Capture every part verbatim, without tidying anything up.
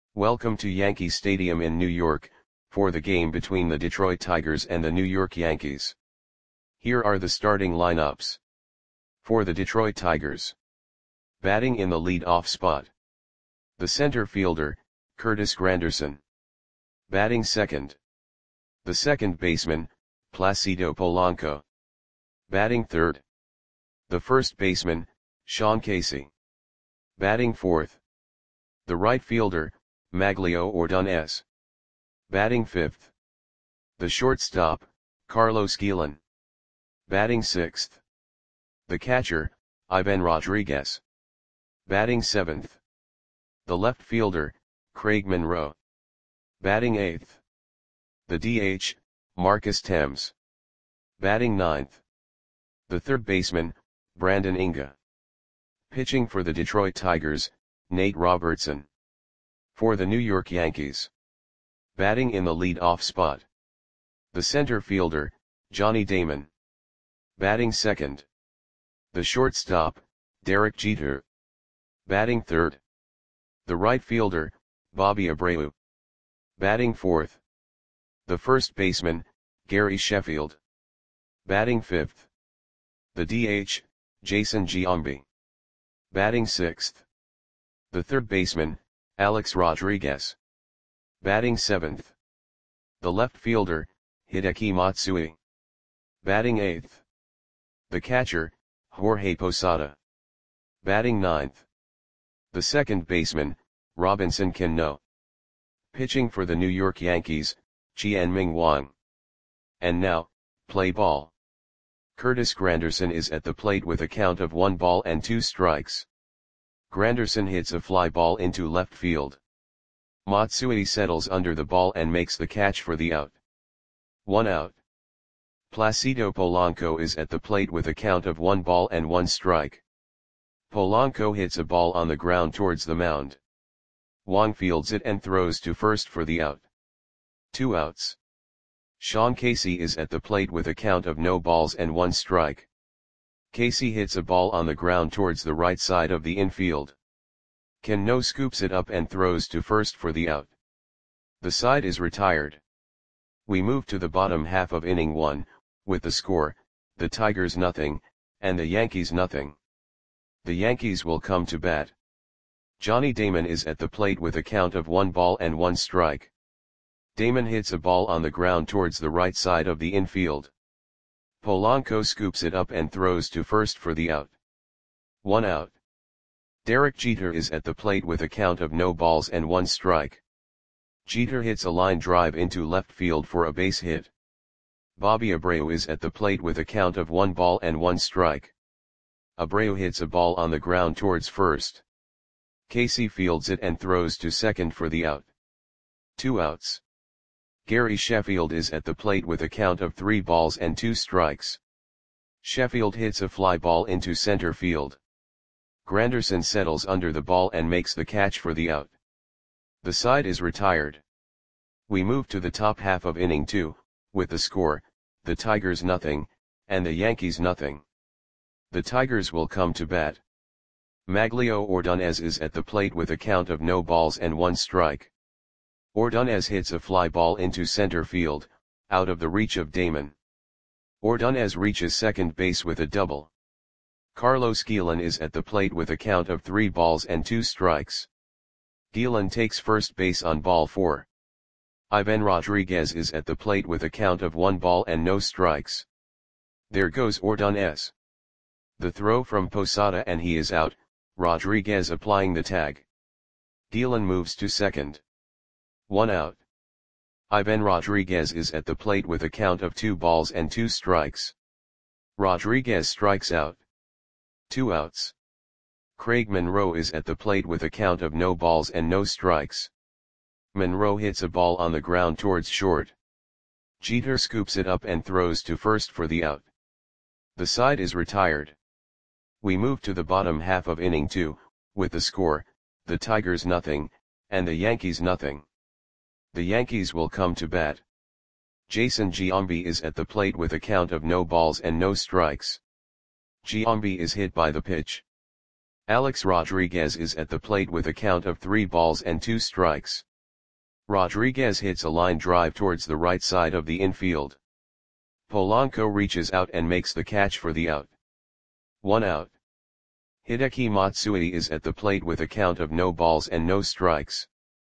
Welcome to Yankee Stadium in New York, for the game between the Detroit Tigers and the New York Yankees. Here are the starting lineups. For the Detroit Tigers. Batting in the lead-off spot. The center fielder, Curtis Granderson. Batting second. The second baseman, Placido Polanco. Batting third. The first baseman, Sean Casey. Batting fourth. The right fielder, Magglio Ordonez. Batting fifth. The shortstop, Carlos Guillen. Batting sixth. The catcher, Ivan Rodriguez. Batting seventh. The left fielder, Craig Monroe. Batting eighth. The D H, Marcus Thames. Batting ninth. The third baseman, Brandon Inga. Pitching for the Detroit Tigers, Nate Robertson. For the New York Yankees. Batting in the lead-off spot. The center fielder, Johnny Damon. Batting second. The shortstop, Derek Jeter. Batting third. The right fielder, Bobby Abreu. Batting fourth. The first baseman, Gary Sheffield. Batting fifth. The D H, Jason Giambi. Batting sixth. The third baseman, Alex Rodriguez. Batting seventh. The left fielder, Hideki Matsui. Batting eighth. The catcher, Jorge Posada. Batting ninth. The second baseman, Robinson Cano. Pitching for the New York Yankees, Chien-Ming Wang. And now, play ball. Curtis Granderson is at the plate with a count of one ball and two strikes. Granderson hits a fly ball into left field. Matsui settles under the ball and makes the catch for the out. One out. Placido Polanco is at the plate with a count of one ball and one strike. Polanco hits a ball on the ground towards the mound. Wang fields it and throws to first for the out. Two outs. Sean Casey is at the plate with a count of no balls and one strike. Casey hits a ball on the ground towards the right side of the infield. Cano scoops it up and throws to first for the out. The side is retired. We move to the bottom half of inning one, with the score, the Tigers nothing, and the Yankees nothing. The Yankees will come to bat. Johnny Damon is at the plate with a count of one ball and one strike. Damon hits a ball on the ground towards the right side of the infield. Polanco scoops it up and throws to first for the out. One out. Derek Jeter is at the plate with a count of no balls and one strike. Jeter hits a line drive into left field for a base hit. Bobby Abreu is at the plate with a count of one ball and one strike. Abreu hits a ball on the ground towards first. Casey fields it and throws to second for the out. Two outs. Gary Sheffield is at the plate with a count of three balls and two strikes. Sheffield hits a fly ball into center field. Granderson settles under the ball and makes the catch for the out. The side is retired. We move to the top half of inning two, with the score, the Tigers nothing, and the Yankees nothing. The Tigers will come to bat. Magglio Ordonez is at the plate with a count of no balls and one strike. Ordonez hits a fly ball into center field, out of the reach of Damon. Ordonez reaches second base with a double. Carlos Guillen is at the plate with a count of three balls and two strikes. Guillen takes first base on ball four. Ivan Rodriguez is at the plate with a count of one ball and no strikes. There goes Ordonez. The throw from Posada and he is out, Rodriguez applying the tag. Guillen moves to second. One out. Ivan Rodriguez is at the plate with a count of two balls and two strikes. Rodriguez strikes out. Two outs. Craig Monroe is at the plate with a count of no balls and no strikes. Monroe hits a ball on the ground towards short. Jeter scoops it up and throws to first for the out. The side is retired. We move to the bottom half of inning two, with the score, the Tigers nothing, and the Yankees nothing. The Yankees will come to bat. Jason Giambi is at the plate with a count of no balls and no strikes. Giambi is hit by the pitch. Alex Rodriguez is at the plate with a count of three balls and two strikes. Rodriguez hits a line drive towards the right side of the infield. Polanco reaches out and makes the catch for the out. One out. Hideki Matsui is at the plate with a count of no balls and no strikes.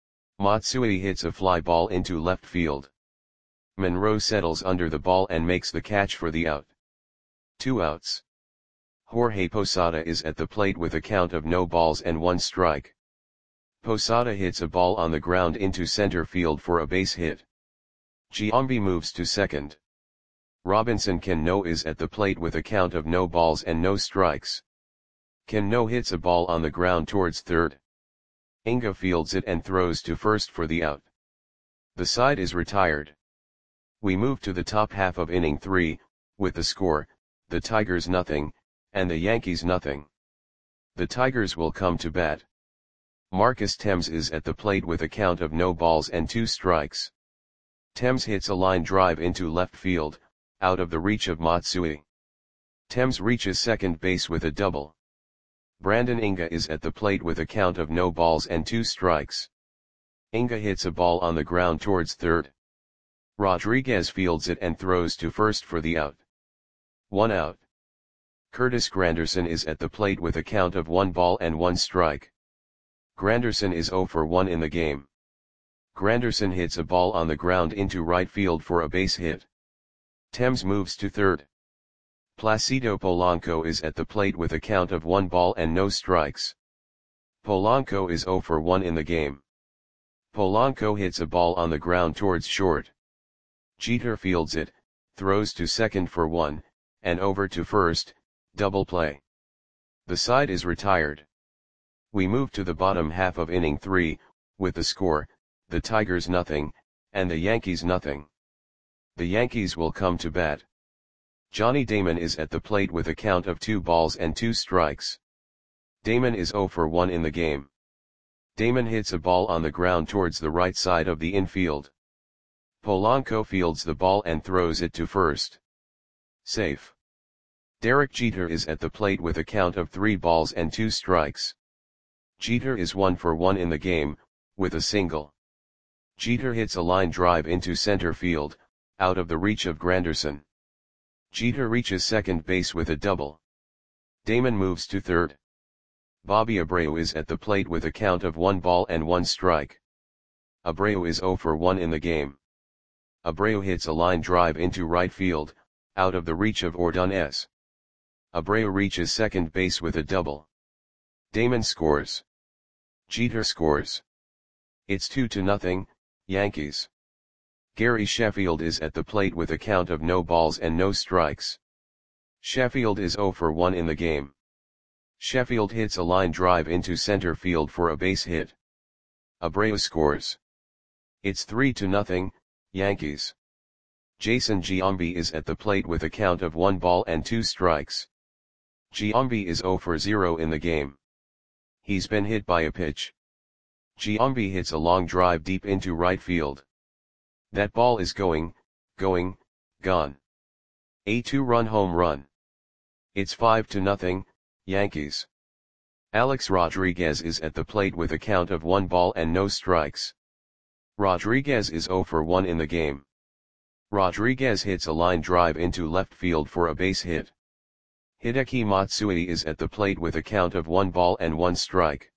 Matsui hits a fly ball into left field. Monroe settles under the ball and makes the catch for the out. Two outs. Jorge Posada is at the plate with a count of no balls and one strike. Posada hits a ball on the ground into center field for a base hit. Giambi moves to second. Robinson Cano is at the plate with a count of no balls and no strikes. Cano hits a ball on the ground towards third. Inga fields it and throws to first for the out. The side is retired. We move to the top half of inning three, with the score, the Tigers nothing, and the Yankees nothing. The Tigers will come to bat. Marcus Thames is at the plate with a count of no balls and two strikes. Thames hits a line drive into left field, out of the reach of Matsui. Thames reaches second base with a double. Brandon Inga is at the plate with a count of no balls and two strikes. Inga hits a ball on the ground towards third. Rodriguez fields it and throws to first for the out. One out. Curtis Granderson is at the plate with a count of one ball and one strike. Granderson is zero for one in the game. Granderson hits a ball on the ground into right field for a base hit. Thames moves to third. Placido Polanco is at the plate with a count of one ball and no strikes. Polanco is zero for one in the game. Polanco hits a ball on the ground towards short. Jeter fields it, throws to second for one, and over to first, double play. The side is retired. We move to the bottom half of inning three, with the score, the Tigers nothing, and the Yankees nothing. The Yankees will come to bat. Johnny Damon is at the plate with a count of two balls and two strikes. Damon is zero for one in the game. Damon hits a ball on the ground towards the right side of the infield. Polanco fields the ball and throws it to first. Safe. Derek Jeter is at the plate with a count of three balls and two strikes. Jeter is one for one in the game, with a single. Jeter hits a line drive into center field, out of the reach of Granderson. Jeter reaches second base with a double. Damon moves to third. Bobby Abreu is at the plate with a count of one ball and one strike. Abreu is zero for one in the game. Abreu hits a line drive into right field, out of the reach of Ordonez. Abreu reaches second base with a double. Damon scores. Jeter scores. It's two to nothing, Yankees. Gary Sheffield is at the plate with a count of no balls and no strikes. Sheffield is zero for one in the game. Sheffield hits a line drive into center field for a base hit. Abreu scores. It's three to nothing, Yankees. Jason Giambi is at the plate with a count of one ball and two strikes. Giambi is zero for zero in the game. He's been hit by a pitch. Giambi hits a long drive deep into right field. That ball is going, going, gone. A two-run home run. It's five to nothing, Yankees. Alex Rodriguez is at the plate with a count of one ball and no strikes. Rodriguez is zero for one in the game. Rodriguez hits a line drive into left field for a base hit. Hideki Matsui is at the plate with a count of one ball and one strike.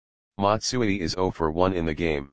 Matsui is zero for one in the game.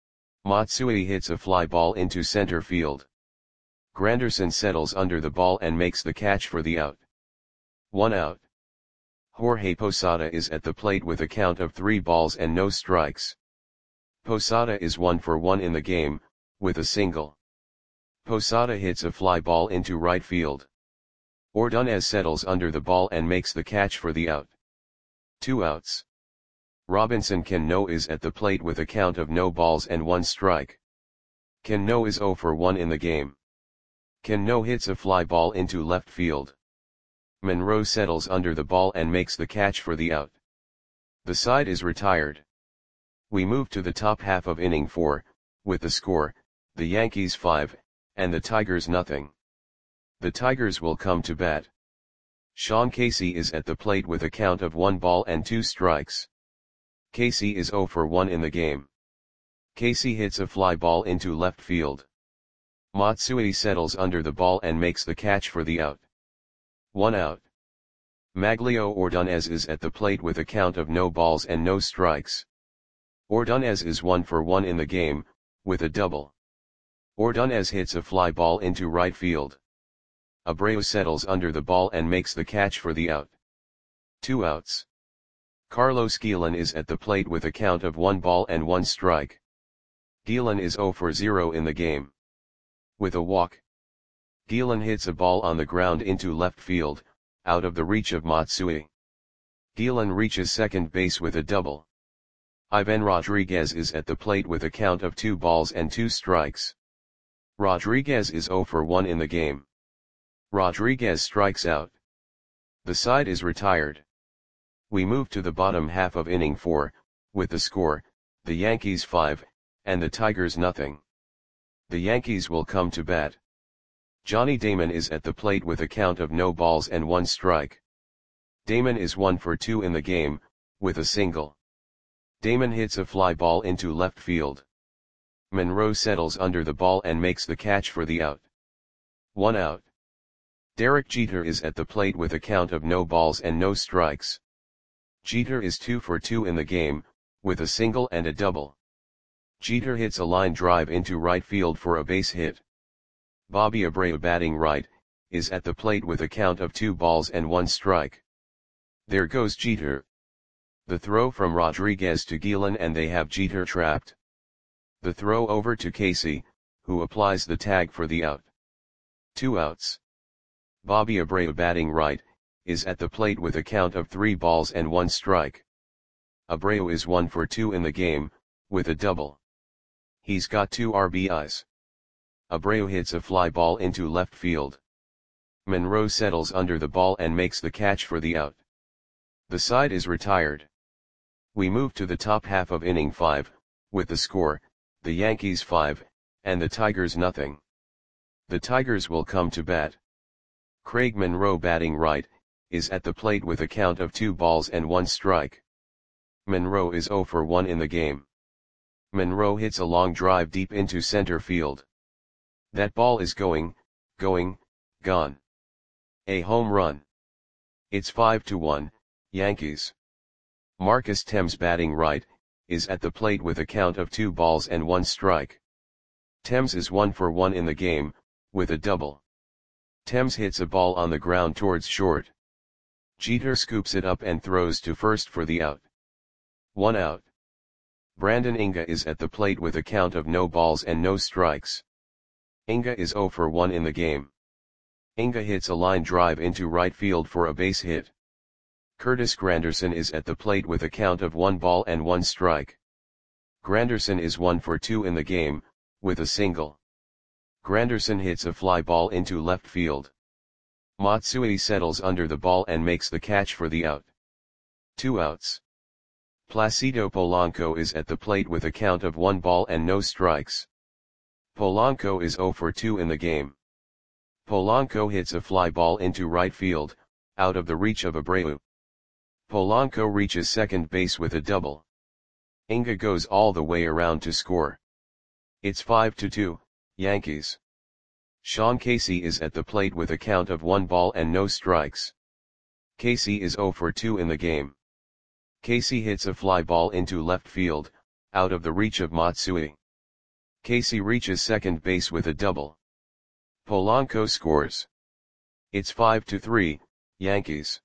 Matsui hits a fly ball into center field. Granderson settles under the ball and makes the catch for the out. One out. Jorge Posada is at the plate with a count of three balls and no strikes. Posada is one for one in the game, with a single. Posada hits a fly ball into right field. Ordonez settles under the ball and makes the catch for the out. Two outs. Robinson Cano is at the plate with a count of no balls and one strike. Cano is zero for one in the game. Cano hits a fly ball into left field. Monroe settles under the ball and makes the catch for the out. The side is retired. We move to the top half of inning four, with the score, the Yankees five, and the Tigers nothing. The Tigers will come to bat. Sean Casey is at the plate with a count of one ball and two strikes. Casey is zero for one in the game. Casey hits a fly ball into left field. Matsui settles under the ball and makes the catch for the out. One out. Maglio Ordonez is at the plate with a count of no balls and no strikes. Ordonez is one for one in the game, with a double. Ordonez hits a fly ball into right field. Abreu settles under the ball and makes the catch for the out. Two outs. Carlos Guillen is at the plate with a count of one ball and one strike. Guillen is zero for zero in the game. With a walk. Guillen hits a ball on the ground into left field, out of the reach of Matsui. Guillen reaches second base with a double. Ivan Rodriguez is at the plate with a count of two balls and two strikes. Rodriguez is zero for one in the game. Rodriguez strikes out. The side is retired. We move to the bottom half of inning four, with the score, the Yankees five, and the Tigers nothing. The Yankees will come to bat. Johnny Damon is at the plate with a count of no balls and one strike. Damon is one for two in the game, with a single. Damon hits a fly ball into left field. Monroe settles under the ball and makes the catch for the out. One out. Derek Jeter is at the plate with a count of no balls and no strikes. Jeter is two for two in the game, with a single and a double. Jeter hits a line drive into right field for a base hit. Bobby Abreu, batting right, is at the plate with a count of two balls and one strike. There goes Jeter. The throw from Rodriguez to Guillen and they have Jeter trapped. The throw over to Casey, who applies the tag for the out. Two outs. Bobby Abreu, batting right, is at the plate with a count of three balls and one strike. Abreu is one for two in the game, with a double. He's got two R B Is. Abreu hits a fly ball into left field. Monroe settles under the ball and makes the catch for the out. The side is retired. We move to the top half of inning five, with the score, the Yankees five, and the Tigers nothing. The Tigers will come to bat. Craig Monroe, batting right, is at the plate with a count of two balls and one strike. Monroe is zero for one in the game. Monroe hits a long drive deep into center field. That ball is going, going, gone. A home run. It's five to one, Yankees. Marcus Thames, batting right, is at the plate with a count of two balls and one strike. Thames is one for one in the game, with a double. Thames hits a ball on the ground towards short. Jeter scoops it up and throws to first for the out. One out. Brandon Inga is at the plate with a count of no balls and no strikes. Inga is zero for one in the game. Inga hits a line drive into right field for a base hit. Curtis Granderson is at the plate with a count of one ball and one strike. Granderson is one for two in the game, with a single. Granderson hits a fly ball into left field. Matsui settles under the ball and makes the catch for the out. Two outs. Placido Polanco is at the plate with a count of one ball and no strikes. Polanco is zero for two in the game. Polanco hits a fly ball into right field, out of the reach of Abreu. Polanco reaches second base with a double. Inga goes all the way around to score. It's five to two, Yankees. Sean Casey is at the plate with a count of one ball and no strikes. Casey is zero for two in the game. Casey hits a fly ball into left field, out of the reach of Matsui. Casey reaches second base with a double. Polanco scores. It's five to three, Yankees.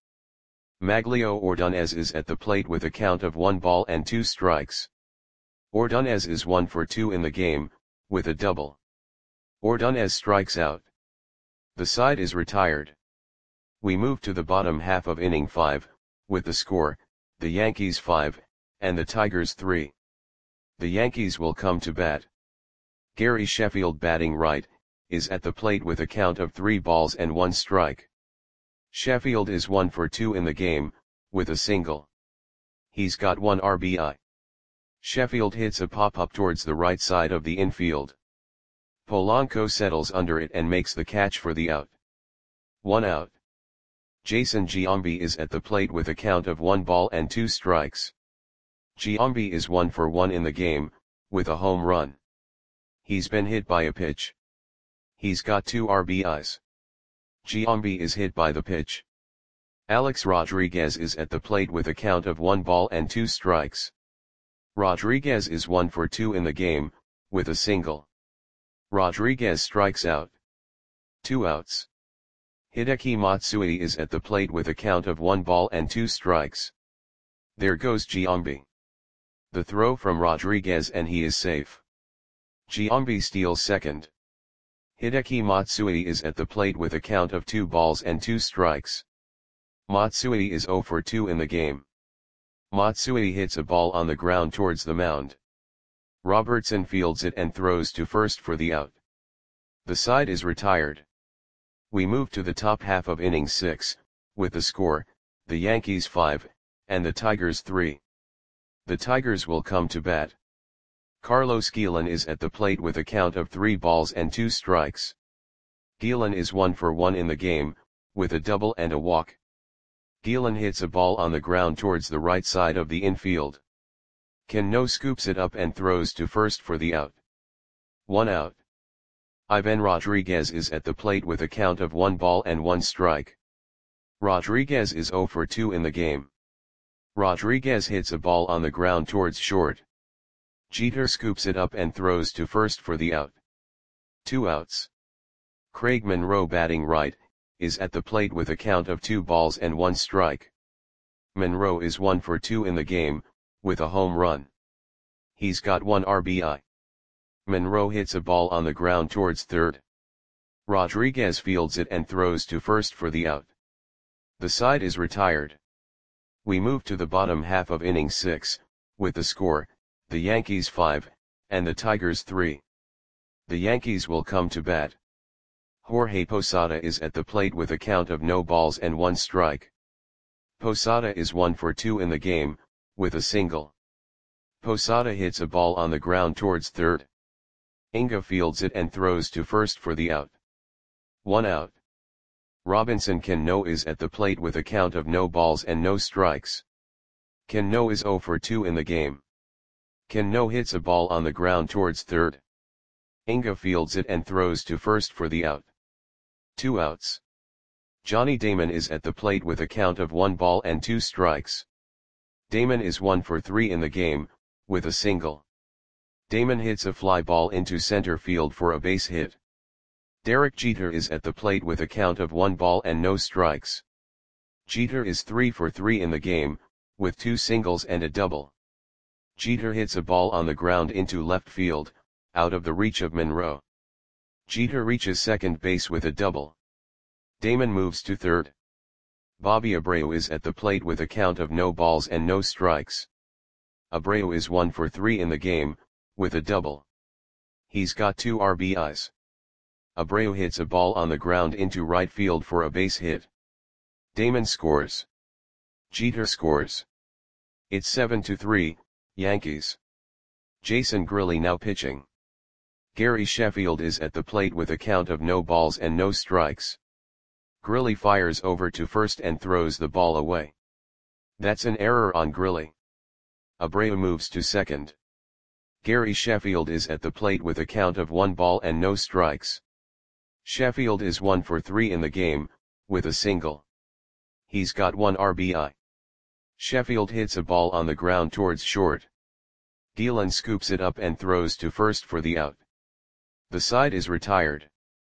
Maglio Ordonez is at the plate with a count of one ball and two strikes. Ordonez is one for two in the game, with a double. Ordonez strikes out. The side is retired. We move to the bottom half of inning five, with the score, the Yankees five, and the Tigers three. The Yankees will come to bat. Gary Sheffield, batting right, is at the plate with a count of three balls and one strike. Sheffield is one for two in the game, with a single. He's got one R B I. Sheffield hits a pop-up towards the right side of the infield. Polanco settles under it and makes the catch for the out. One out. Jason Giambi is at the plate with a count of one ball and two strikes. Giambi is one for one in the game, with a home run. He's been hit by a pitch. He's got two R B Is. Giambi is hit by the pitch. Alex Rodriguez is at the plate with a count of one ball and two strikes. Rodriguez is one for two in the game, with a single. Rodriguez strikes out. Two outs. Hideki Matsui is at the plate with a count of one ball and two strikes. There goes Giambi. The throw from Rodriguez and he is safe. Giambi steals second. Hideki Matsui is at the plate with a count of two balls and two strikes. Matsui is zero for two in the game. Matsui hits a ball on the ground towards the mound. Robertson fields it and throws to first for the out. The side is retired. We move to the top half of inning six, with the score, the Yankees five, and the Tigers three. The Tigers will come to bat. Carlos Guillen is at the plate with a count of three balls and two strikes. Guillen is one for one in the game, with a double and a walk. Guillen hits a ball on the ground towards the right side of the infield. Cano scoops it up and throws to first for the out. One out. Ivan Rodriguez is at the plate with a count of one ball and one strike. Rodriguez is zero for two in the game. Rodriguez hits a ball on the ground towards short. Jeter scoops it up and throws to first for the out. Two outs. Craig Monroe, batting right, is at the plate with a count of two balls and one strike. Monroe is one for two in the game, with a home run. He's got one R B I. Monroe hits a ball on the ground towards third. Rodriguez fields it and throws to first for the out. The side is retired. We move to the bottom half of inning six, with the score, the Yankees five, and the Tigers three. The Yankees will come to bat. Jorge Posada is at the plate with a count of no balls and one strike. Posada is one for two in the game, with a single. Posada hits a ball on the ground towards third. Inga fields it and throws to first for the out. One out. Robinson Cano is at the plate with a count of no balls and no strikes. Cano is zero for two in the game. Cano hits a ball on the ground towards third. Inga fields it and throws to first for the out. Two outs. Johnny Damon is at the plate with a count of one ball and two strikes. Damon is one for three in the game, with a single. Damon hits a fly ball into center field for a base hit. Derek Jeter is at the plate with a count of one ball and no strikes. Jeter is three for three in the game, with two singles and a double. Jeter hits a ball on the ground into left field, out of the reach of Monroe. Jeter reaches second base with a double. Damon moves to third. Bobby Abreu is at the plate with a count of no balls and no strikes. Abreu is one for three in the game, with a double. He's got two R B Is. Abreu hits a ball on the ground into right field for a base hit. Damon scores. Jeter scores. It's seven to three, Yankees. Jason Grilli now pitching. Gary Sheffield is at the plate with a count of no balls and no strikes. Grilli fires over to first and throws the ball away. That's an error on Grilli. Abreu moves to second. Gary Sheffield is at the plate with a count of one ball and no strikes. Sheffield is one for three in the game, with a single. He's got one R B I. Sheffield hits a ball on the ground towards short. Guillen scoops it up and throws to first for the out. The side is retired.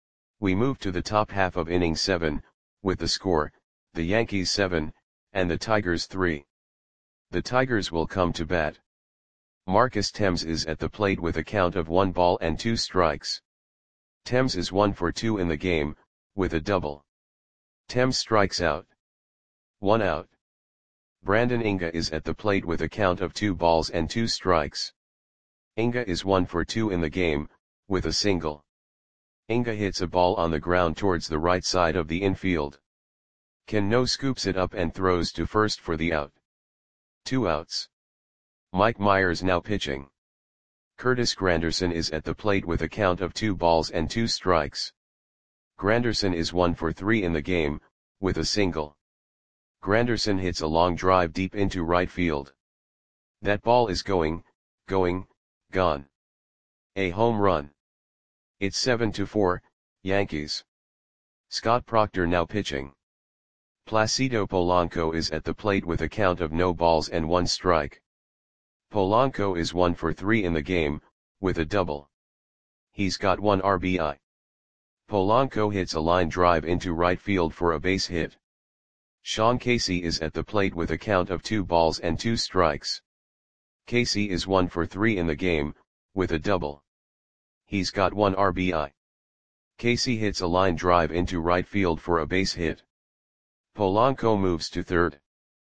We move to the top half of inning seven, with the score, the Yankees seven, and the Tigers three. The Tigers will come to bat. Marcus Thames is at the plate with a count of one ball and two strikes. Thames is one for two in the game, with a double. Thames strikes out. One out. Brandon Inga is at the plate with a count of two balls and two strikes. Inga is one for two in the game, with a single. Inga hits a ball on the ground towards the right side of the infield. Cano scoops it up and throws to first for the out. Two outs. Mike Myers now pitching. Curtis Granderson is at the plate with a count of two balls and two strikes. Granderson is one for three in the game, with a single. Granderson hits a long drive deep into right field. That ball is going, going, gone. A home run. It's seven to four, Yankees. Scott Proctor now pitching. Placido Polanco is at the plate with a count of no balls and one strike. Polanco is one for three in the game, with a double. He's got one R B I. Polanco hits a line drive into right field for a base hit. Sean Casey is at the plate with a count of two balls and two strikes. Casey is one for three in the game, with a double. He's got one R B I. Casey hits a line drive into right field for a base hit. Polanco moves to third.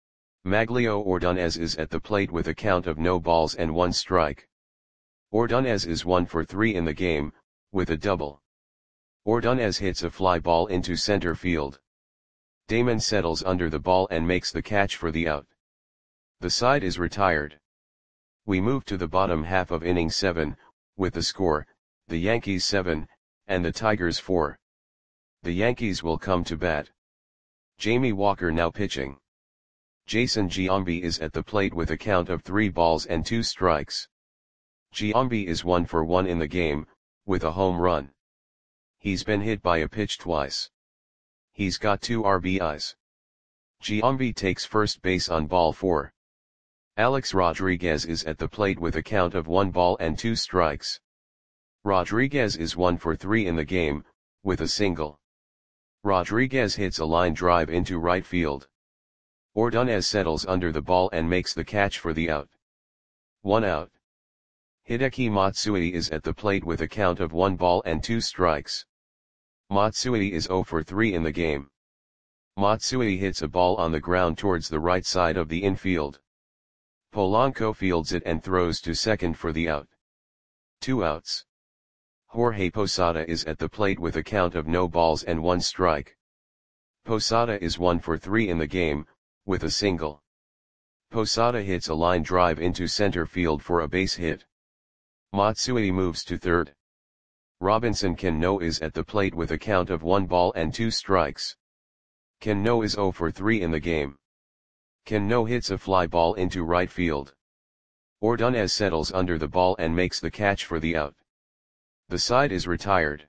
Maglio Ordonez is at the plate with a count of no balls and one strike. Ordonez is one for three in the game, with a double. Ordonez hits a fly ball into center field. Damon settles under the ball and makes the catch for the out. The side is retired. We move to the bottom half of inning seven, with the score, the Yankees seven, and the Tigers four. The Yankees will come to bat. Jamie Walker now pitching. Jason Giambi is at the plate with a count of three balls and two strikes. Giambi is one for one in the game, with a home run. He's been hit by a pitch twice. He's got two R B Is. Giambi takes first base on ball four. Alex Rodriguez is at the plate with a count of one ball and two strikes. Rodriguez is one for three in the game, with a single. Rodriguez hits a line drive into right field. Ordonez settles under the ball and makes the catch for the out. One out. Hideki Matsui is at the plate with a count of one ball and two strikes. Matsui is zero for three in the game. Matsui hits a ball on the ground towards the right side of the infield. Polanco fields it and throws to second for the out. Two outs. Jorge Posada is at the plate with a count of no balls and one strike. Posada is one for three in the game, with a single. Posada hits a line drive into center field for a base hit. Matsui moves to third. Robinson Cano is at the plate with a count of one ball and two strikes. Cano is zero for three in the game. Cano hits a fly ball into right field. Ordonez settles under the ball and makes the catch for the out. The side is retired.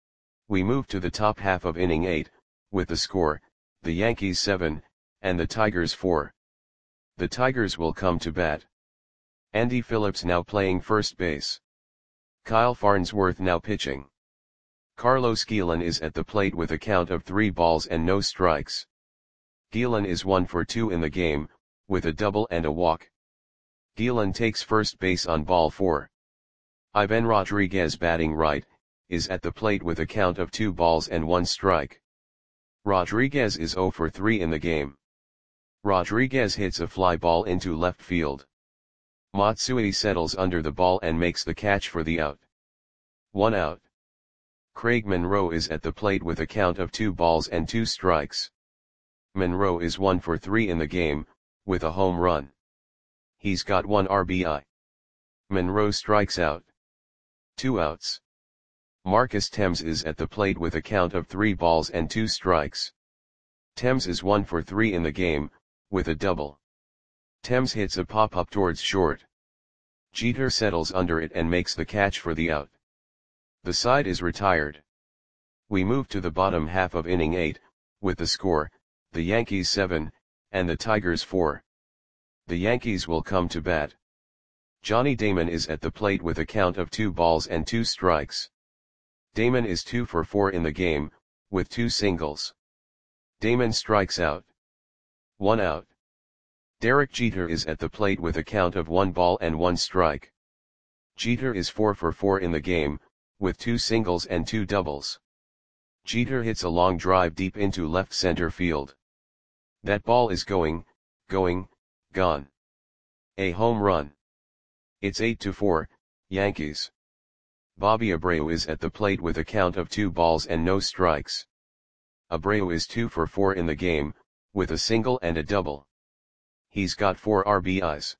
We move to the top half of inning eight, with the score, the Yankees seven, and the Tigers four. The Tigers will come to bat. Andy Phillips now playing first base. Kyle Farnsworth now pitching. Carlos Guillen is at the plate with a count of three balls and no strikes. Guillen is one for two in the game, with a double and a walk. Guillen takes first base on ball four. Ivan Rodriguez batting right, is at the plate with a count of two balls and one strike. Rodriguez is zero for three in the game. Rodriguez hits a fly ball into left field. Matsui settles under the ball and makes the catch for the out. One out. Craig Monroe is at the plate with a count of two balls and two strikes. Monroe is one for three in the game, with a home run. He's got one R B I. Monroe strikes out. Two outs. Marcus Thames is at the plate with a count of three balls and two strikes. Thames is one for three in the game, with a double. Thames hits a pop-up towards short. Jeter settles under it and makes the catch for the out. The side is retired. We move to the bottom half of inning eight, with the score, the Yankees seven, and the Tigers four. The Yankees will come to bat. Johnny Damon is at the plate with a count of two balls and two strikes. Damon is two for four in the game, with two singles. Damon strikes out. One out. Derek Jeter is at the plate with a count of one ball and one strike. Jeter is four for four in the game, with two singles and two doubles. Jeter hits a long drive deep into left center field. That ball is going, going, gone. A home run. It's eight to four, Yankees. Bobby Abreu is at the plate with a count of two balls and no strikes. Abreu is two for four in the game, with a single and a double. He's got four R B Is.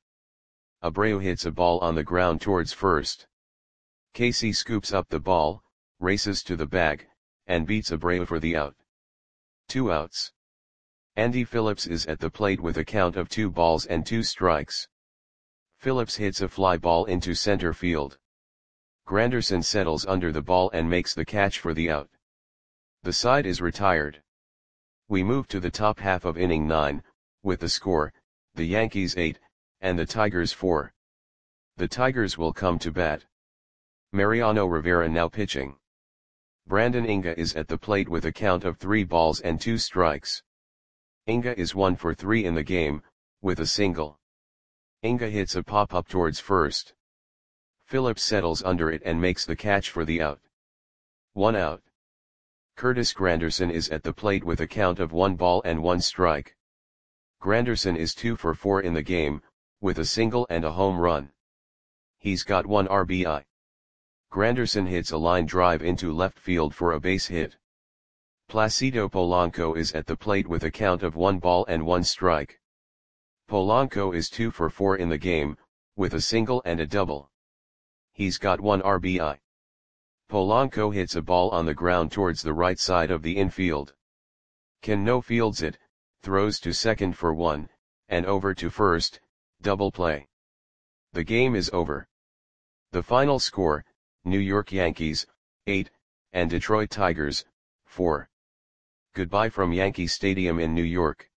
Abreu hits a ball on the ground towards first. Casey scoops up the ball, races to the bag, and beats Abreu for the out. Two outs. Andy Phillips is at the plate with a count of two balls and two strikes. Phillips hits a fly ball into center field. Granderson settles under the ball and makes the catch for the out. The side is retired. We move to the top half of inning nine, with the score, the Yankees eight, and the Tigers four. The Tigers will come to bat. Mariano Rivera now pitching. Brandon Inga is at the plate with a count of three balls and two strikes. Inga is one for three in the game, with a single. Inga hits a pop-up towards first. Phillips settles under it and makes the catch for the out. One out. Curtis Granderson is at the plate with a count of one ball and one strike. Granderson is two for four in the game, with a single and a home run. He's got one R B I. Granderson hits a line drive into left field for a base hit. Placido Polanco is at the plate with a count of one ball and one strike. Polanco is two for four in the game, with a single and a double. He's got one R B I. Polanco hits a ball on the ground towards the right side of the infield. Cano fields it, throws to second for one, and over to first, double play. The game is over. The final score, New York Yankees, eight, and Detroit Tigers, four. Goodbye from Yankee Stadium in New York.